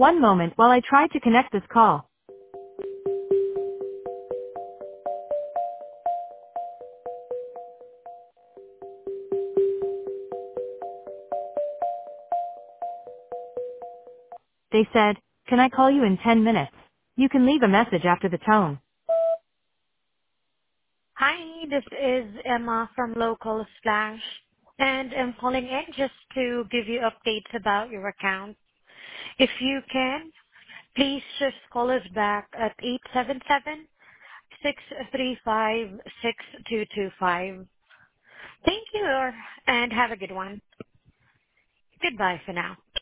One moment while I try to connect this call. They said, can I call you in 10 minutes? You can leave a message after the tone. Hi, this is Emma from Local Splash, and I'm calling in just to give you updates about your account. If you can, please just call us back at 877-635-6225. Thank you, and have a good one. Goodbye for now.